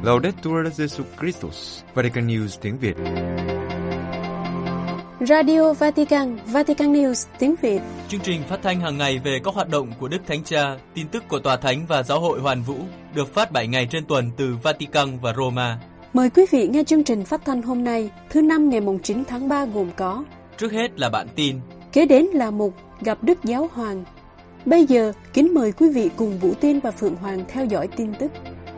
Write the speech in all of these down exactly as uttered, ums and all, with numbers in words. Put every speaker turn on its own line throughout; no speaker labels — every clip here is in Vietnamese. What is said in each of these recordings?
Laudetur Jesus Christus, Vatican News tiếng Việt.
Radio Vatican, Vatican News tiếng Việt.
Chương trình phát thanh hàng ngày về các hoạt động của Đức Thánh Cha, tin tức của Tòa Thánh và Giáo hội Hoàn Vũ, được phát bảy ngày trên tuần từ Vatican và Roma.
Mời quý vị nghe chương trình phát thanh hôm nay, thứ năm ngày chín tháng ba gồm có:
trước hết là bản tin,
kế đến là mục gặp Đức Giáo Hoàng. Bây giờ, kính mời quý vị cùng Vũ Tiên và Phượng Hoàng theo dõi tin tức.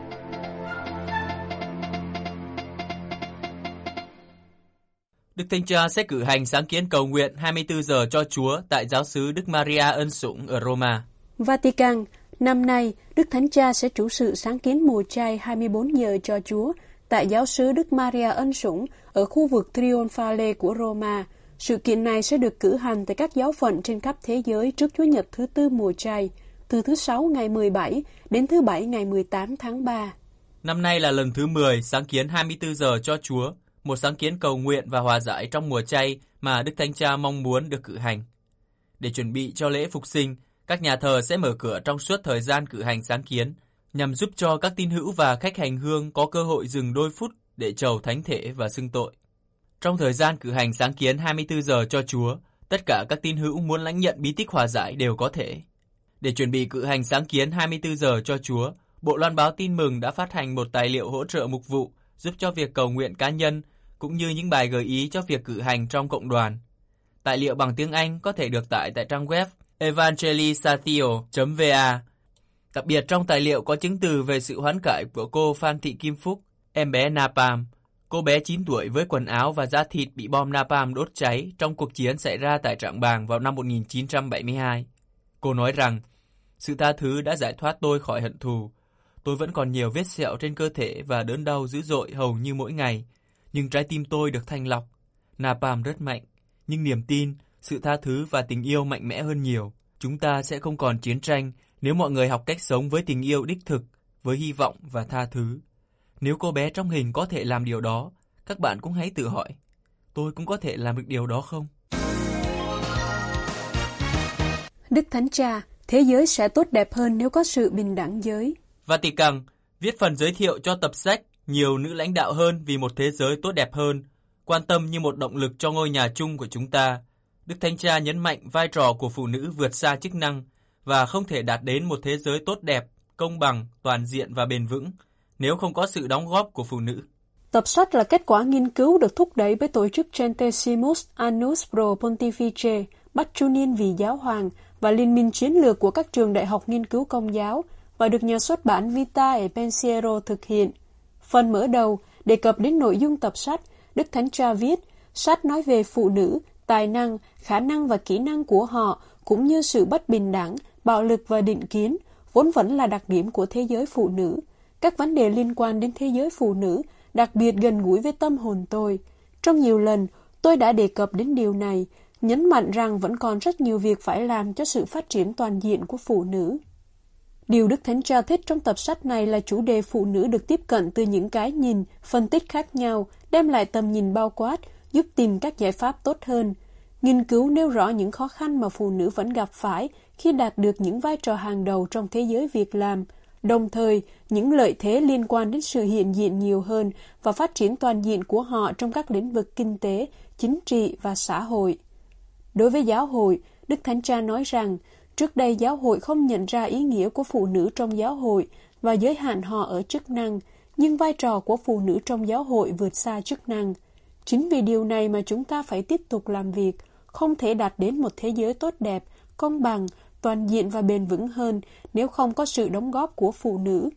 Đức Thánh Cha sẽ cử hành sáng kiến cầu nguyện hai mươi tư giờ cho Chúa tại giáo xứ Đức Maria Ân Sủng ở Roma.
Vatican, năm nay, Đức Thánh Cha sẽ chủ sự sáng kiến mùa chay hai mươi bốn giờ cho Chúa tại giáo xứ Đức Maria Ân Sủng ở khu vực Trionfale của Roma. Sự kiện này sẽ được cử hành tại các giáo phận trên khắp thế giới trước Chúa Nhật thứ tư mùa chay, từ thứ Sáu ngày mười bảy đến thứ Bảy ngày mười tám tháng ba.
Năm nay là lần thứ mười sáng kiến hai mươi tư giờ cho Chúa, một sáng kiến cầu nguyện và hòa giải trong mùa chay mà Đức Thánh Cha mong muốn được cử hành. Để chuẩn bị cho lễ Phục Sinh, các nhà thờ sẽ mở cửa trong suốt thời gian cử hành sáng kiến, nhằm giúp cho các tín hữu và khách hành hương có cơ hội dừng đôi phút để chầu thánh thể và xưng tội. Trong thời gian cử hành sáng kiến hai mươi tư giờ cho Chúa, tất cả các tín hữu muốn lãnh nhận bí tích hòa giải đều có thể. Để chuẩn bị cử hành sáng kiến hai mươi tư giờ cho Chúa, Bộ Loan báo Tin Mừng đã phát hành một tài liệu hỗ trợ mục vụ giúp cho việc cầu nguyện cá nhân, cũng như những bài gợi ý cho việc cử hành trong cộng đoàn. Tài liệu bằng tiếng Anh có thể được tải tại trang web evangelisatio chấm va. Đặc biệt trong tài liệu có chứng từ về sự hoán cải của cô Phan Thị Kim Phúc, em bé Napalm. Cô bé chín tuổi với quần áo và da thịt bị bom napalm đốt cháy trong cuộc chiến xảy ra tại Trảng Bàng vào năm một nghìn chín trăm bảy mươi hai. Cô nói rằng, sự tha thứ đã giải thoát tôi khỏi hận thù. Tôi vẫn còn nhiều vết sẹo trên cơ thể và đớn đau dữ dội hầu như mỗi ngày. Nhưng trái tim tôi được thanh lọc. Napalm rất mạnh, nhưng niềm tin, sự tha thứ và tình yêu mạnh mẽ hơn nhiều. Chúng ta sẽ không còn chiến tranh nếu mọi người học cách sống với tình yêu đích thực, với hy vọng và tha thứ. Nếu cô bé trong hình có thể làm điều đó, các bạn cũng hãy tự hỏi, tôi cũng có thể làm được điều đó không?
Đức Thánh Cha, thế giới sẽ tốt đẹp hơn nếu có sự bình đẳng giới.
Vatican viết phần giới thiệu cho tập sách Nhiều nữ lãnh đạo hơn vì một thế giới tốt đẹp hơn, quan tâm như một động lực cho ngôi nhà chung của chúng ta. Đức Thánh Cha nhấn mạnh vai trò của phụ nữ vượt xa chức năng và không thể đạt đến một thế giới tốt đẹp, công bằng, toàn diện và bền vững nếu không có sự đóng góp của phụ nữ.
Tập sách là kết quả nghiên cứu được thúc đẩy bởi tổ chức Centesimus Annus Pro Pontifice, Bắt Chu Niên vì Giáo Hoàng và Liên minh chiến lược của các trường đại học nghiên cứu công giáo và được nhà xuất bản Vita e Pensiero thực hiện. Phần mở đầu đề cập đến nội dung tập sách, Đức Thánh Cha viết, sách nói về phụ nữ, tài năng, khả năng và kỹ năng của họ, cũng như sự bất bình đẳng, bạo lực và định kiến, vốn vẫn là đặc điểm của thế giới phụ nữ. Các vấn đề liên quan đến thế giới phụ nữ đặc biệt gần gũi với tâm hồn tôi. Trong nhiều lần, tôi đã đề cập đến điều này, nhấn mạnh rằng vẫn còn rất nhiều việc phải làm cho sự phát triển toàn diện của phụ nữ. Điều Đức Thánh Cha thích trong tập sách này là chủ đề phụ nữ được tiếp cận từ những cái nhìn, phân tích khác nhau, đem lại tầm nhìn bao quát, giúp tìm các giải pháp tốt hơn. Nghiên cứu nêu rõ những khó khăn mà phụ nữ vẫn gặp phải khi đạt được những vai trò hàng đầu trong thế giới việc làm, đồng thời những lợi thế liên quan đến sự hiện diện nhiều hơn và phát triển toàn diện của họ trong các lĩnh vực kinh tế, chính trị và xã hội. Đối với giáo hội, Đức Thánh Cha nói rằng, trước đây giáo hội không nhận ra ý nghĩa của phụ nữ trong giáo hội và giới hạn họ ở chức năng, nhưng vai trò của phụ nữ trong giáo hội vượt xa chức năng. Chính vì điều này mà chúng ta phải tiếp tục làm việc, không thể đạt đến một thế giới tốt đẹp, công bằng, toàn diện và bền vững hơn nếu không có sự đóng góp của phụ nữ.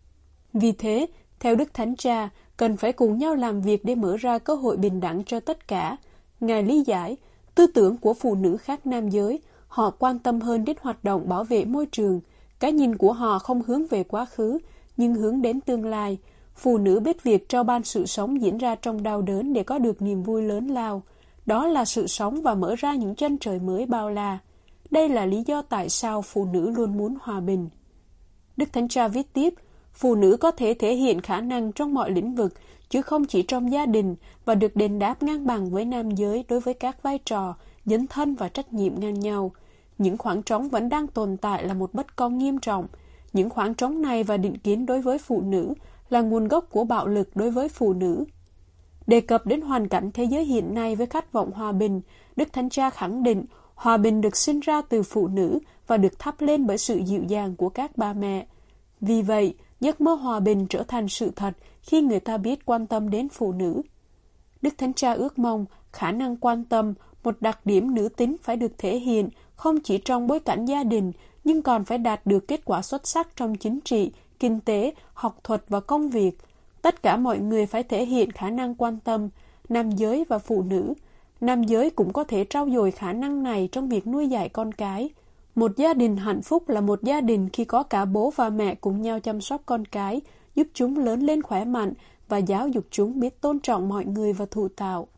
Vì thế, theo Đức Thánh Cha, cần phải cùng nhau làm việc để mở ra cơ hội bình đẳng cho tất cả. Ngài lý giải, tư tưởng của phụ nữ khác nam giới, họ quan tâm hơn đến hoạt động bảo vệ môi trường. Cái nhìn của họ không hướng về quá khứ, nhưng hướng đến tương lai. Phụ nữ biết việc trao ban sự sống diễn ra trong đau đớn để có được niềm vui lớn lao. Đó là sự sống và mở ra những chân trời mới bao la. Đây là lý do tại sao phụ nữ luôn muốn hòa bình. Đức Thánh Cha viết tiếp, phụ nữ có thể thể hiện khả năng trong mọi lĩnh vực, chứ không chỉ trong gia đình, và được đền đáp ngang bằng với nam giới đối với các vai trò, dấn thân và trách nhiệm ngang nhau. Những khoảng trống vẫn đang tồn tại là một bất công nghiêm trọng. Những khoảng trống này và định kiến đối với phụ nữ là nguồn gốc của bạo lực đối với phụ nữ. Đề cập đến hoàn cảnh thế giới hiện nay với khát vọng hòa bình, Đức Thánh Cha khẳng định hòa bình được sinh ra từ phụ nữ và được thắp lên bởi sự dịu dàng của các bà mẹ. Vì vậy, giấc mơ hòa bình trở thành sự thật khi người ta biết quan tâm đến phụ nữ. Đức Thánh Cha ước mong khả năng quan tâm, một đặc điểm nữ tính phải được thể hiện không chỉ trong bối cảnh gia đình, nhưng còn phải đạt được kết quả xuất sắc trong chính trị, kinh tế, học thuật và công việc. Tất cả mọi người phải thể hiện khả năng quan tâm, nam giới và phụ nữ. Nam giới cũng có thể trau dồi khả năng này trong việc nuôi dạy con cái. Một gia đình hạnh phúc là một gia đình khi có cả bố và mẹ cùng nhau chăm sóc con cái, giúp chúng lớn lên khỏe mạnh và giáo dục chúng biết tôn trọng mọi người và thụ tạo.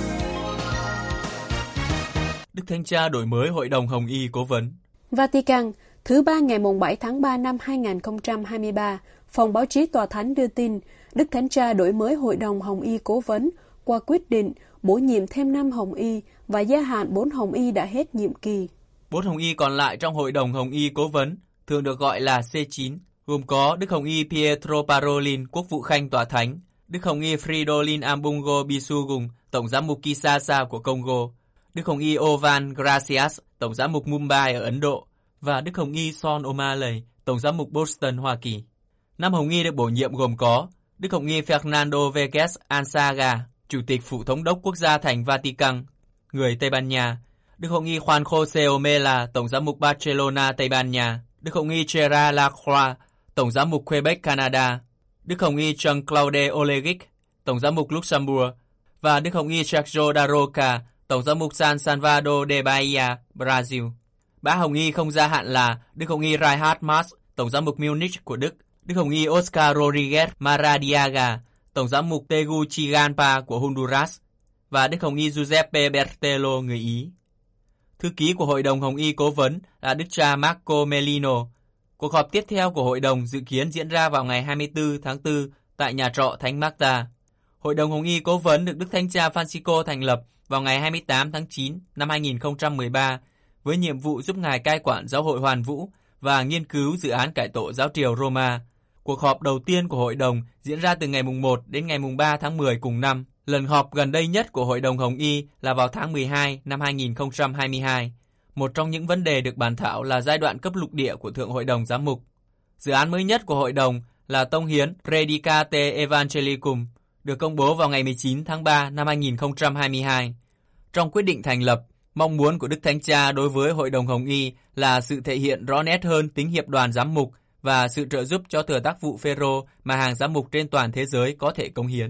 Đức Thánh Cha đổi mới Hội đồng Hồng Y Cố vấn.
Vatican, thứ ba ngày bảy tháng ba năm hai nghìn không trăm hai mươi ba, Phòng báo chí Tòa Thánh đưa tin, Đức Thánh Cha đổi mới Hội đồng Hồng Y Cố vấn qua quyết định bổ nhiệm thêm năm Hồng Y và gia hạn bốn Hồng Y đã hết nhiệm kỳ.
Bốn Hồng Y còn lại trong Hội đồng Hồng Y Cố vấn, thường được gọi là C chín, gồm có Đức Hồng Y Pietro Parolin, Quốc vụ Khanh Tòa Thánh, Đức Hồng Y Fridolin Ambungo Bisugum, Tổng giám mục Kinshasa của Congo, Đức Hồng Y Ovan Gracias, Tổng giám mục Mumbai ở Ấn Độ, và Đức Hồng Y Son O'Malley, Tổng giám mục Boston, Hoa Kỳ. Năm Hồng Y được bổ nhiệm gồm có Đức Hồng Y Fernando Vegas Ansaga, Chủ tịch Phủ Thống đốc Quốc gia thành Vatican, người Tây Ban Nha, Đức Hồng Y Juan José Omela, Tổng giám mục Barcelona, Tây Ban Nha, Đức Hồng Y Gerard Lacroix, Tổng giám mục Quebec, Canada, Đức Hồng Y Jean-Claude Olegic, Tổng giám mục Luxembourg, và Đức Hồng Y Sergio da Roca, Tổng giám mục San Salvador de Bahia, Brazil. Ba Hồng Y không gia hạn là Đức Hồng Y Reinhard Marx, Tổng giám mục Munich của Đức, Đức Hồng Y Oscar Rodriguez Maradiaga, Tổng giám mục Tegucigalpa của Honduras, và Đức Hồng Y Giuseppe Bertello, người Ý. Thư ký của Hội đồng Hồng Y Cố vấn là Đức cha Marco Melino. Cuộc họp tiếp theo của Hội đồng dự kiến diễn ra vào ngày hai mươi tư tháng tư tại nhà trọ Thánh Marta. Hội đồng Hồng Y Cố vấn được Đức Thánh Cha Francisco thành lập vào ngày hai mươi tám tháng chín năm hai nghìn không trăm mười ba với nhiệm vụ giúp Ngài cai quản giáo hội Hoàn Vũ và nghiên cứu dự án cải tổ giáo triều Roma. Cuộc họp đầu tiên của Hội đồng diễn ra từ ngày mùng một đến ngày mùng ba tháng mười cùng năm. Lần họp gần đây nhất của Hội đồng Hồng Y là vào tháng mười hai năm hai nghìn không trăm hai mươi hai. Một trong những vấn đề được bàn thảo là giai đoạn cấp lục địa của Thượng Hội đồng Giám mục. Dự án mới nhất của Hội đồng là Tông hiến Predicate Evangelicum, được công bố vào ngày mười chín tháng ba năm hai nghìn không trăm hai mươi hai. Trong quyết định thành lập, mong muốn của Đức Thánh Cha đối với Hội đồng Hồng Y là sự thể hiện rõ nét hơn tính hiệp đoàn giám mục và sự trợ giúp cho thừa tác vụ Phêrô mà hàng giám mục trên toàn thế giới có thể cống hiến.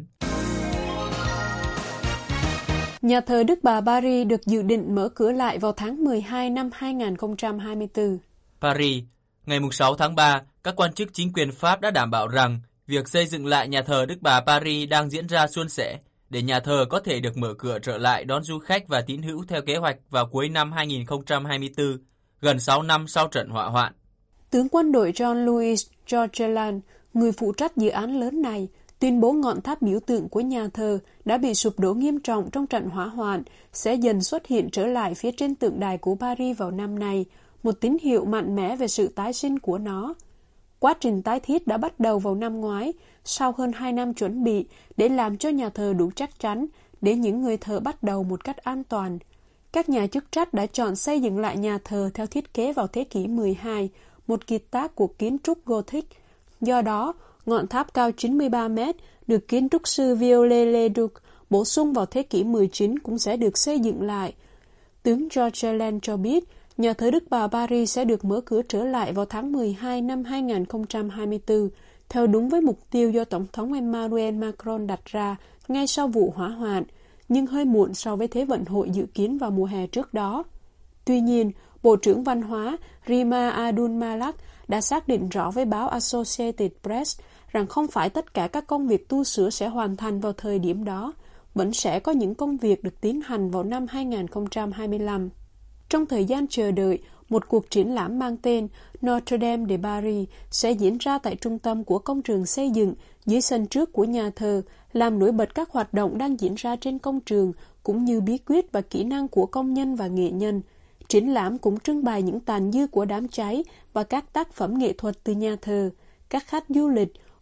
Nhà thờ Đức Bà Paris được dự định mở cửa lại vào tháng mười hai năm hai nghìn không trăm hai mươi tư.
Paris, ngày sáu tháng ba, các quan chức chính quyền Pháp đã đảm bảo rằng việc xây dựng lại nhà thờ Đức Bà Paris đang diễn ra suôn sẻ để nhà thờ có thể được mở cửa trở lại đón du khách và tín hữu theo kế hoạch vào cuối năm hai nghìn không trăm hai mươi tư, gần sáu năm sau trận hỏa hoạn.
Tướng quân đội Jean-Louis Georgelin, người phụ trách dự án lớn này, tuyên bố ngọn tháp biểu tượng của nhà thờ đã bị sụp đổ nghiêm trọng trong trận hỏa hoạn sẽ dần xuất hiện trở lại phía trên tượng đài của Paris vào năm nay, một tín hiệu mạnh mẽ về sự tái sinh của nó. Quá trình tái thiết đã bắt đầu vào năm ngoái, sau hơn hai năm chuẩn bị để làm cho nhà thờ đủ chắc chắn để những người thợ bắt đầu một cách an toàn. Các nhà chức trách đã chọn xây dựng lại nhà thờ theo thiết kế vào thế kỷ mười hai, một kiệt tác của kiến trúc Gothic. Do đó, ngọn tháp cao chín mươi ba mét được kiến trúc sư Viollet-le-Duc bổ sung vào thế kỷ mười chín cũng sẽ được xây dựng lại. Tướng Georgelin cho biết, nhà thờ Đức Bà Paris sẽ được mở cửa trở lại vào tháng mười hai năm hai nghìn không trăm hai mươi tư, theo đúng với mục tiêu do Tổng thống Emmanuel Macron đặt ra ngay sau vụ hỏa hoạn, nhưng hơi muộn so với Thế vận hội dự kiến vào mùa hè trước đó. Tuy nhiên, Bộ trưởng Văn hóa Rima Abdul-Malak đã xác định rõ với báo Associated Press rằng không phải tất cả các công việc tu sửa sẽ hoàn thành vào thời điểm đó, vẫn sẽ có những công việc được tiến hành vào năm hai nghìn không trăm hai mươi lăm. Trong thời gian chờ đợi, một cuộc triển lãm mang tên Notre Dame de Paris sẽ diễn ra tại trung tâm của công trường xây dựng dưới sân trước của nhà thờ, làm nổi bật các hoạt động đang diễn ra trên công trường, cũng như bí quyết và kỹ năng của công nhân và nghệ nhân. Triển lãm cũng trưng bày những tàn dư của đám cháy và các tác phẩm nghệ thuật từ nhà thờ. Các khách du lịch,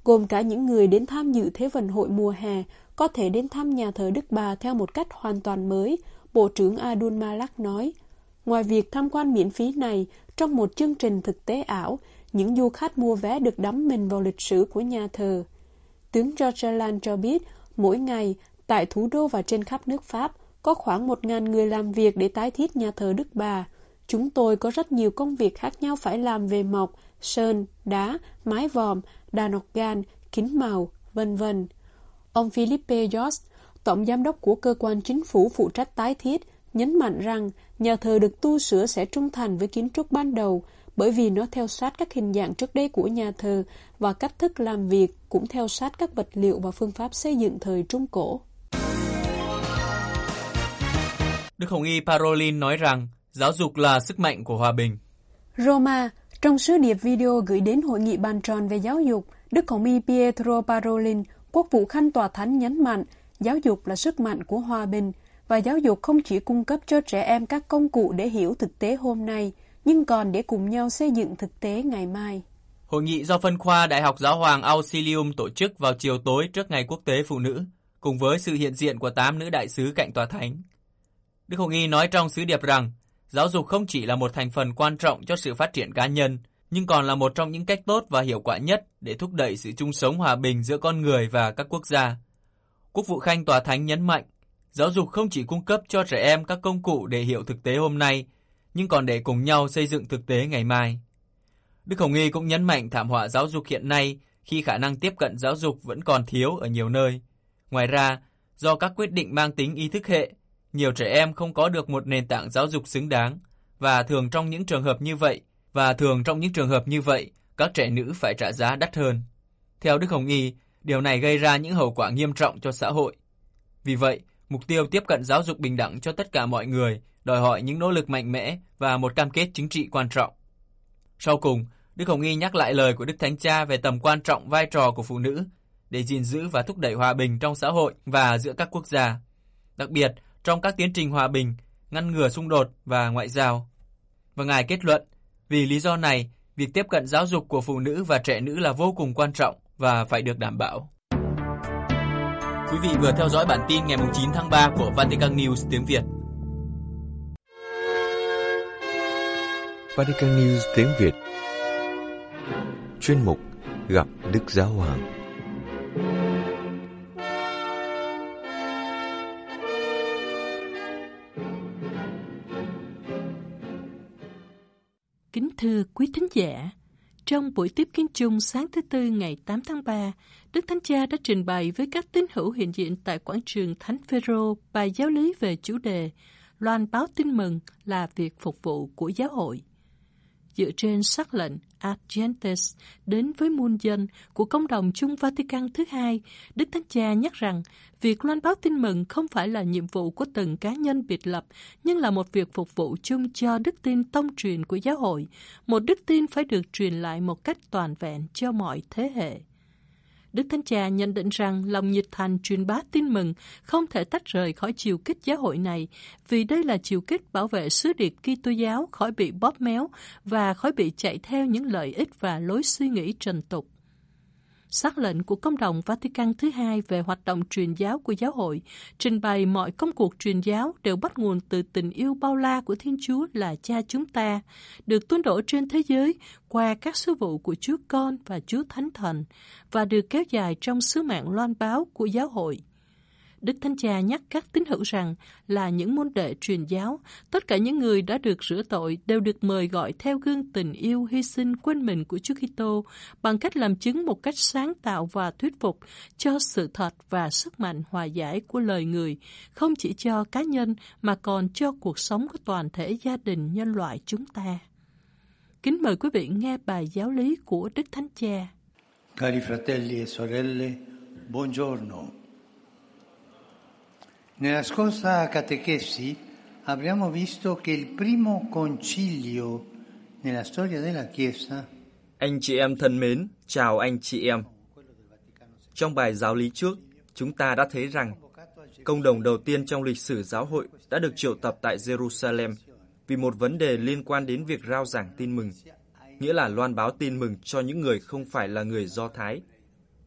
gồm cả những người đến tham dự Thế vận hội mùa hè, có thể đến thăm nhà thờ Đức Bà theo một cách hoàn toàn mới, Bộ trưởng Abdul Malak nói. Ngoài việc tham quan miễn phí này, trong một chương trình thực tế ảo, những du khách mua vé được đắm mình vào lịch sử của nhà thờ. Tướng George Land cho biết, mỗi ngày, tại thủ đô và trên khắp nước Pháp, có khoảng một nghìn người làm việc để tái thiết nhà thờ Đức Bà. Chúng tôi có rất nhiều công việc khác nhau phải làm về mộc, sơn, đá, mái vòm, đàn organ, kính màu, vân vân. Ông Philippe Georges, tổng giám đốc của cơ quan chính phủ phụ trách tái thiết, nhấn mạnh rằng nhà thờ được tu sửa sẽ trung thành với kiến trúc ban đầu, bởi vì nó theo sát các hình dạng trước đây của nhà thờ và cách thức làm việc cũng theo sát các vật liệu và phương pháp xây dựng thời Trung Cổ.
Đức Hồng Y Parolin nói rằng giáo dục là sức mạnh của hòa bình.
Roma, trong sứ điệp video gửi đến Hội nghị bàn tròn về giáo dục, Đức Hồng Y Pietro Parolin, Quốc vụ Khanh Tòa Thánh nhấn mạnh giáo dục là sức mạnh của hòa bình, và giáo dục không chỉ cung cấp cho trẻ em các công cụ để hiểu thực tế hôm nay, nhưng còn để cùng nhau xây dựng thực tế ngày mai.
Hội nghị do phân khoa Đại học Giáo hoàng Auxilium tổ chức vào chiều tối trước Ngày Quốc tế Phụ nữ, cùng với sự hiện diện của tám nữ đại sứ cạnh Tòa Thánh. Đức Hồng Y nói trong sứ điệp rằng, giáo dục không chỉ là một thành phần quan trọng cho sự phát triển cá nhân, nhưng còn là một trong những cách tốt và hiệu quả nhất để thúc đẩy sự chung sống hòa bình giữa con người và các quốc gia. Quốc vụ Khanh Tòa Thánh nhấn mạnh, giáo dục không chỉ cung cấp cho trẻ em các công cụ để hiểu thực tế hôm nay, nhưng còn để cùng nhau xây dựng thực tế ngày mai. Đức Hồng Y cũng nhấn mạnh thảm họa giáo dục hiện nay khi khả năng tiếp cận giáo dục vẫn còn thiếu ở nhiều nơi. Ngoài ra, do các quyết định mang tính ý thức hệ, nhiều trẻ em không có được một nền tảng giáo dục xứng đáng, và thường trong những trường hợp như vậy, và thường trong những trường hợp như vậy, các trẻ nữ phải trả giá đắt hơn. Theo Đức Hồng Y, điều này gây ra những hậu quả nghiêm trọng cho xã hội. Vì vậy, mục tiêu tiếp cận giáo dục bình đẳng cho tất cả mọi người đòi hỏi những nỗ lực mạnh mẽ và một cam kết chính trị quan trọng. Sau cùng, Đức Hồng Y nhắc lại lời của Đức Thánh Cha về tầm quan trọng vai trò của phụ nữ để gìn giữ và thúc đẩy hòa bình trong xã hội và giữa các quốc gia, đặc biệt trong các tiến trình hòa bình, ngăn ngừa xung đột và ngoại giao. Và Ngài kết luận, vì lý do này, việc tiếp cận giáo dục của phụ nữ và trẻ nữ là vô cùng quan trọng và phải được đảm bảo. Quý vị vừa theo dõi bản tin ngày chín tháng ba của Vatican News tiếng Việt.
Vatican News tiếng Việt. Chuyên mục Gặp Đức Giáo Hoàng.
Kính thưa quý thính giả, trong buổi tiếp kiến chung sáng thứ Tư ngày tám tháng ba, Đức Thánh Cha đã trình bày với các tín hữu hiện diện tại quảng trường Thánh Phêrô bài giáo lý về chủ đề loan báo tin mừng là việc phục vụ của giáo hội. Dựa trên sắc lệnh Ad Gentes đến với muôn dân của Công đồng chung Vatican thứ hai, Đức Thánh Cha nhắc rằng việc loan báo tin mừng không phải là nhiệm vụ của từng cá nhân biệt lập, nhưng là một việc phục vụ chung cho đức tin tông truyền của giáo hội, một đức tin phải được truyền lại một cách toàn vẹn cho mọi thế hệ. Đức Thánh Cha nhận định rằng lòng nhiệt thành truyền bá tin mừng không thể tách rời khỏi chiều kích giáo hội này, vì đây là chiều kích bảo vệ sứ điệp Kitô giáo khỏi bị bóp méo và khỏi bị chạy theo những lợi ích và lối suy nghĩ trần tục. Sắc lệnh của Công đồng Vatican thứ hai về hoạt động truyền giáo của giáo hội trình bày mọi công cuộc truyền giáo đều bắt nguồn từ tình yêu bao la của Thiên Chúa là Cha chúng ta, được tuôn đổ trên thế giới qua các sứ vụ của Chúa Con và Chúa Thánh Thần, và được kéo dài trong sứ mạng loan báo của giáo hội. Đức Thánh Cha nhắc các tín hữu rằng là những môn đệ truyền giáo, tất cả những người đã được rửa tội đều được mời gọi theo gương tình yêu hy sinh quên mình của Chúa Kitô bằng cách làm chứng một cách sáng tạo và thuyết phục cho sự thật và sức mạnh hòa giải của lời người, không chỉ cho cá nhân mà còn cho cuộc sống của toàn thể gia đình nhân loại chúng ta. Kính mời quý vị nghe bài giáo lý của Đức Thánh Cha.
Cari fratelli e sorelle, buongiorno. Nella scorsa catechesi abbiamo visto che il primo concilio nella storia della Chiesa.
Anh chị em thân mến, chào anh chị em. Trong bài giáo lý trước, chúng ta đã thấy rằng công đồng đầu tiên trong lịch sử giáo hội đã được triệu tập tại Jerusalem vì một vấn đề liên quan đến việc rao giảng tin mừng, nghĩa là loan báo tin mừng cho những người không phải là người Do Thái.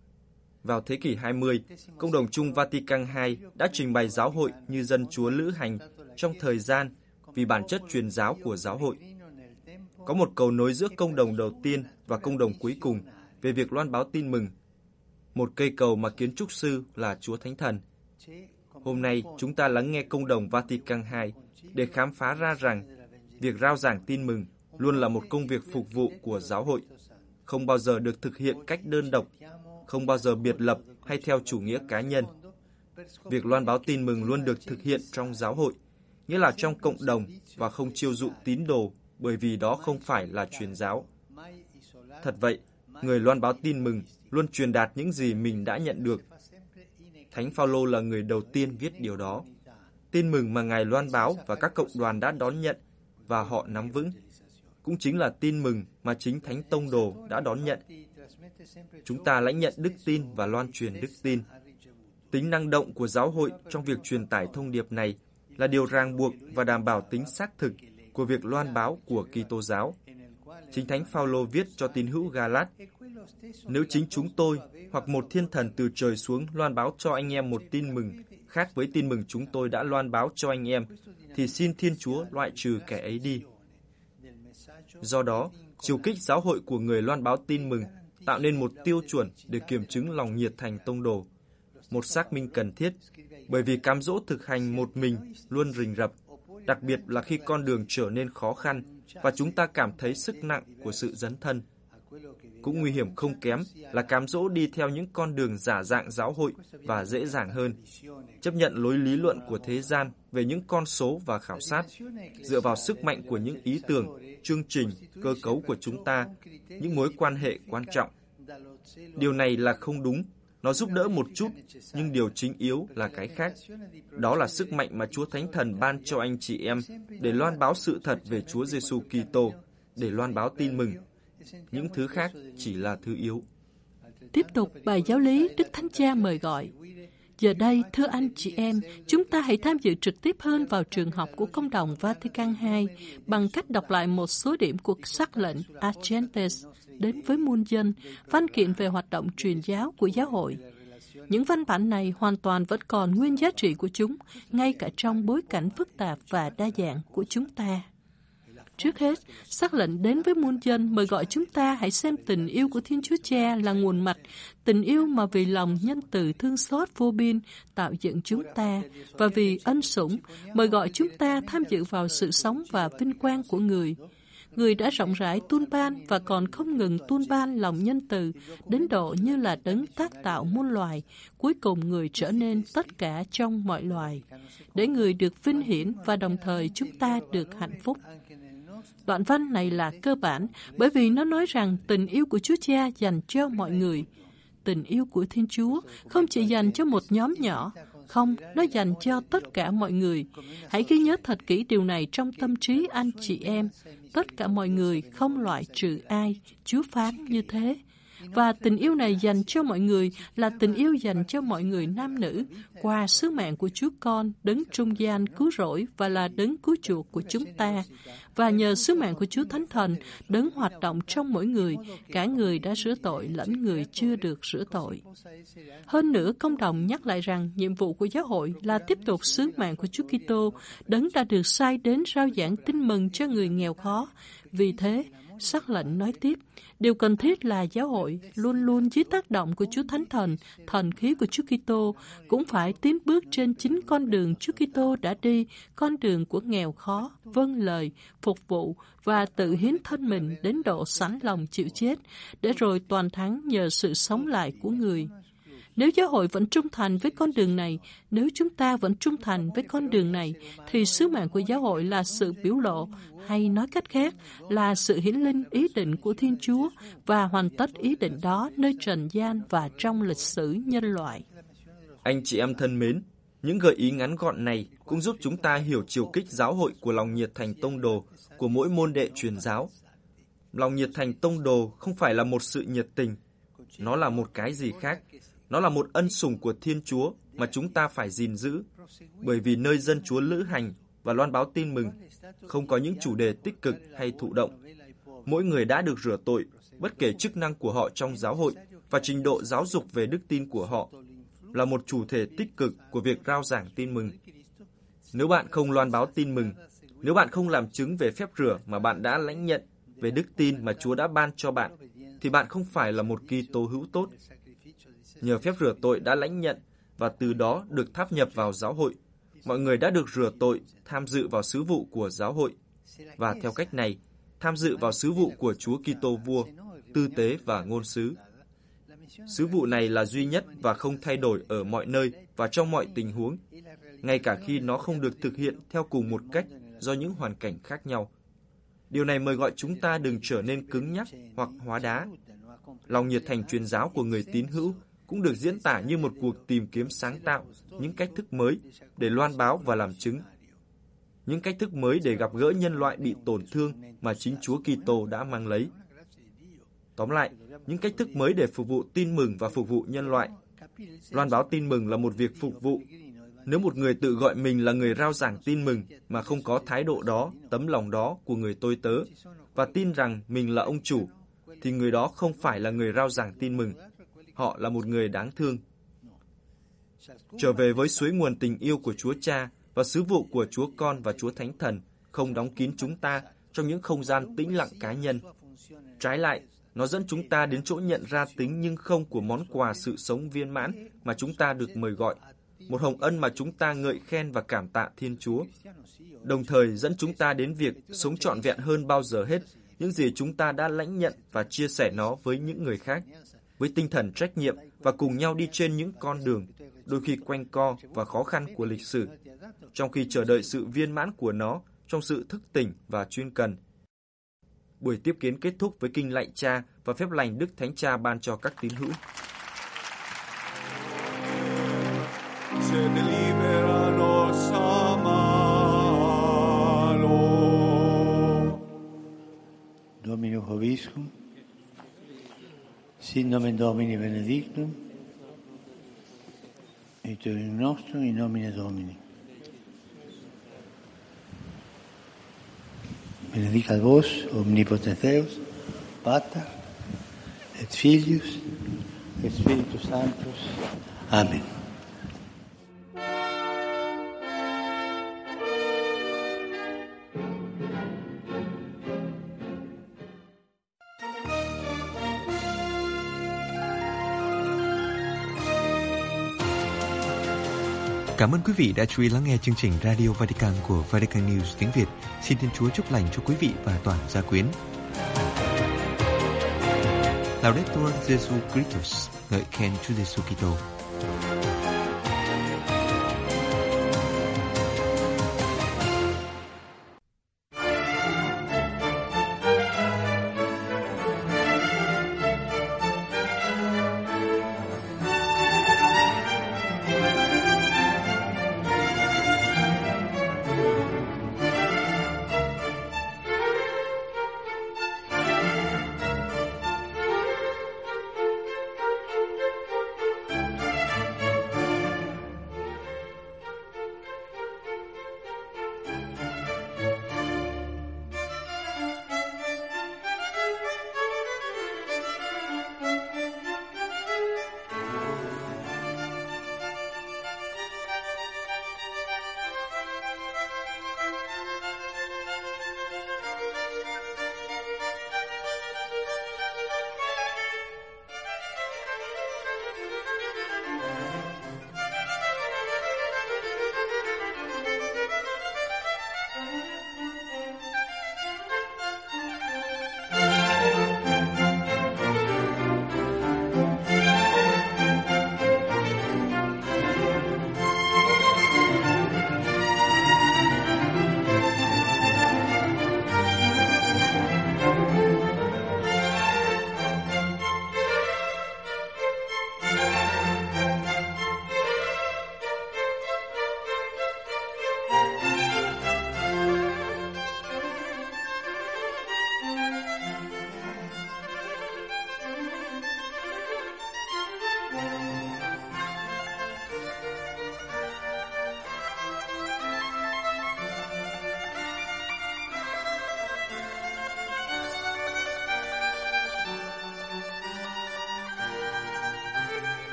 Vào thế kỷ hai mươi, Công đồng chung Vatican hai đã trình bày giáo hội như dân Chúa lữ hành trong thời gian vì bản chất truyền giáo của giáo hội. Có một cầu nối giữa công đồng đầu tiên và công đồng cuối cùng về việc loan báo tin mừng. Một cây cầu mà kiến trúc sư là Chúa Thánh Thần. Hôm nay, chúng ta lắng nghe Công đồng Vatican hai để khám phá ra rằng việc rao giảng tin mừng luôn là một công việc phục vụ của giáo hội, không bao giờ được thực hiện cách đơn độc, không bao giờ biệt lập hay theo chủ nghĩa cá nhân. Việc loan báo tin mừng luôn được thực hiện trong giáo hội, nghĩa là trong cộng đồng và không chiêu dụ tín đồ, bởi vì đó không phải là truyền giáo. Thật vậy, người loan báo tin mừng luôn truyền đạt những gì mình đã nhận được. Thánh Phaolô là người đầu tiên viết điều đó. Tin mừng mà Ngài loan báo và các cộng đoàn đã đón nhận và họ nắm vững, cũng chính là tin mừng mà chính Thánh Tông Đồ đã đón nhận. Chúng ta lãnh nhận đức tin và loan truyền đức tin. Tính năng động của giáo hội trong việc truyền tải thông điệp này là điều ràng buộc và đảm bảo tính xác thực của việc loan báo của Kitô giáo. Chính Thánh Phaolô viết cho tín hữu Galat: nếu chính chúng tôi hoặc một thiên thần từ trời xuống loan báo cho anh em một tin mừng khác với tin mừng chúng tôi đã loan báo cho anh em, thì xin Thiên Chúa loại trừ kẻ ấy đi. Do đó, chiều kích giáo hội của người loan báo tin mừng tạo nên một tiêu chuẩn để kiểm chứng lòng nhiệt thành tông đồ, một xác minh cần thiết, bởi vì cám dỗ thực hành một mình luôn rình rập, đặc biệt là khi con đường trở nên khó khăn và chúng ta cảm thấy sức nặng của sự dấn thân. Cũng nguy hiểm không kém là cám dỗ đi theo những con đường giả dạng giáo hội và dễ dàng hơn, chấp nhận lối lý luận của thế gian về những con số và khảo sát, dựa vào sức mạnh của những ý tưởng, chương trình, cơ cấu của chúng ta, những mối quan hệ quan trọng. Điều này là không đúng, nó giúp đỡ một chút, nhưng điều chính yếu là cái khác. Đó là sức mạnh mà Chúa Thánh Thần ban cho anh chị em để loan báo sự thật về Chúa Giêsu Kitô, để loan báo tin mừng. Những thứ khác chỉ là thứ yếu.
Tiếp tục bài giáo lý Đức Thánh Cha mời gọi. Giờ đây, thưa anh chị em, chúng ta hãy tham dự trực tiếp hơn vào trường học của Công đồng Vatican hai bằng cách đọc lại một số điểm của sắc lệnh Agentes đến với muôn dân, văn kiện về hoạt động truyền giáo của giáo hội. Những văn bản này hoàn toàn vẫn còn nguyên giá trị của chúng, ngay cả trong bối cảnh phức tạp và đa dạng của chúng ta. Trước hết, sắc lệnh đến với muôn dân mời gọi chúng ta hãy xem tình yêu của Thiên Chúa Cha là nguồn mạch, tình yêu mà vì lòng nhân từ thương xót vô biên tạo dựng chúng ta, và vì ân sủng mời gọi chúng ta tham dự vào sự sống và vinh quang của Người. Người đã rộng rãi tuôn ban và còn không ngừng tuôn ban lòng nhân từ, đến độ như là đấng tác tạo muôn loài, cuối cùng Người trở nên tất cả trong mọi loài, để Người được vinh hiển và đồng thời chúng ta được hạnh phúc. Đoạn văn này là cơ bản bởi vì nó nói rằng tình yêu của Chúa Cha dành cho mọi người. Tình yêu của Thiên Chúa không chỉ dành cho một nhóm nhỏ, không, nó dành cho tất cả mọi người. Hãy ghi nhớ thật kỹ điều này trong tâm trí anh chị em. Tất cả mọi người, không loại trừ ai, Chúa phán như thế. Và tình yêu này dành cho mọi người là tình yêu dành cho mọi người nam nữ qua sứ mạng của Chúa Con, đấng trung gian cứu rỗi và là đấng cứu chuộc của chúng ta. Và nhờ sứ mạng của Chúa Thánh Thần, đấng hoạt động trong mỗi người, cả người đã rửa tội lẫn người chưa được rửa tội. Hơn nữa, Công đồng nhắc lại rằng nhiệm vụ của giáo hội là tiếp tục sứ mạng của Chúa Kitô, đấng đã được sai đến rao giảng tin mừng cho người nghèo khó. Vì thế, sắc lệnh nói tiếp, điều cần thiết là giáo hội luôn luôn dưới tác động của Chúa Thánh Thần, thần khí của Chúa Kitô, cũng phải tiến bước trên chính con đường Chúa Kitô đã đi, con đường của nghèo khó, vâng lời, phục vụ và tự hiến thân mình đến độ sẵn lòng chịu chết, để rồi toàn thắng nhờ sự sống lại của Người. Nếu giáo hội vẫn trung thành với con đường này, nếu chúng ta vẫn trung thành với con đường này, thì sứ mạng của giáo hội là sự biểu lộ, hay nói cách khác là sự hiển linh ý định của Thiên Chúa và hoàn tất ý định đó nơi trần gian và trong lịch sử nhân loại.
Anh chị em thân mến, những gợi ý ngắn gọn này cũng giúp chúng ta hiểu chiều kích giáo hội của lòng nhiệt thành tông đồ của mỗi môn đệ truyền giáo. Lòng nhiệt thành tông đồ không phải là một sự nhiệt tình, nó là một cái gì khác. Nó là một ân sủng của Thiên Chúa mà chúng ta phải gìn giữ, bởi vì nơi dân Chúa lữ hành và loan báo tin mừng không có những chủ đề tích cực hay thụ động. Mỗi người đã được rửa tội, bất kể chức năng của họ trong giáo hội, và trình độ giáo dục về đức tin của họ là một chủ thể tích cực của việc rao giảng tin mừng. Nếu bạn không loan báo tin mừng, nếu bạn không làm chứng về phép rửa mà bạn đã lãnh nhận, về đức tin mà Chúa đã ban cho bạn, thì bạn không phải là một Kitô hữu tốt. Nhờ phép rửa tội đã lãnh nhận và từ đó được tháp nhập vào giáo hội, mọi người đã được rửa tội, tham dự vào sứ vụ của giáo hội, và theo cách này, tham dự vào sứ vụ của Chúa Kitô Vua, tư tế và ngôn sứ. Sứ vụ này là duy nhất và không thay đổi ở mọi nơi và trong mọi tình huống, ngay cả khi nó không được thực hiện theo cùng một cách do những hoàn cảnh khác nhau. Điều này mời gọi chúng ta đừng trở nên cứng nhắc hoặc hóa đá. Lòng nhiệt thành truyền giáo của người tín hữu cũng được diễn tả như một cuộc tìm kiếm sáng tạo những cách thức mới để loan báo và làm chứng. Những cách thức mới để gặp gỡ nhân loại bị tổn thương mà chính Chúa Kitô đã mang lấy. Tóm lại, những cách thức mới để phục vụ tin mừng và phục vụ nhân loại. Loan báo tin mừng là một việc phục vụ. Nếu một người tự gọi mình là người rao giảng tin mừng mà không có thái độ đó, tấm lòng đó của người tôi tớ và tin rằng mình là ông chủ, thì người đó không phải là người rao giảng tin mừng. Họ là một người đáng thương. Trở về với suối nguồn tình yêu của Chúa Cha và sứ vụ của Chúa Con và Chúa Thánh Thần không đóng kín chúng ta trong những không gian tĩnh lặng cá nhân. Trái lại, nó dẫn chúng ta đến chỗ nhận ra tính nhưng không của món quà sự sống viên mãn mà chúng ta được mời gọi, một hồng ân mà chúng ta ngợi khen và cảm tạ Thiên Chúa, đồng thời dẫn chúng ta đến việc sống trọn vẹn hơn bao giờ hết những gì chúng ta đã lãnh nhận và chia sẻ nó với những người khác, với tinh thần trách nhiệm và cùng nhau đi trên những con đường, đôi khi quanh co và khó khăn của lịch sử, trong khi chờ đợi sự viên mãn của nó trong sự thức tỉnh và chuyên cần. Buổi tiếp kiến kết thúc với kinh lạy Cha và phép lành Đức Thánh Cha ban cho các tín hữu.
Domino Hoviscum, sin nomen Domini benedictum, et in nostrum in nomine Domini. Benedicat vos, omnipotens Deus, Pater, et Filius, et Spiritus Sanctus. Amen.
Cảm ơn quý vị đã chú ý lắng nghe chương trình Radio Vatican của Vatican News tiếng Việt. Xin Thiên Chúa chúc lành cho quý vị và toàn gia quyến. Laudetur Jesu Christus, ngợi khen Chúa Giêsu Kitô.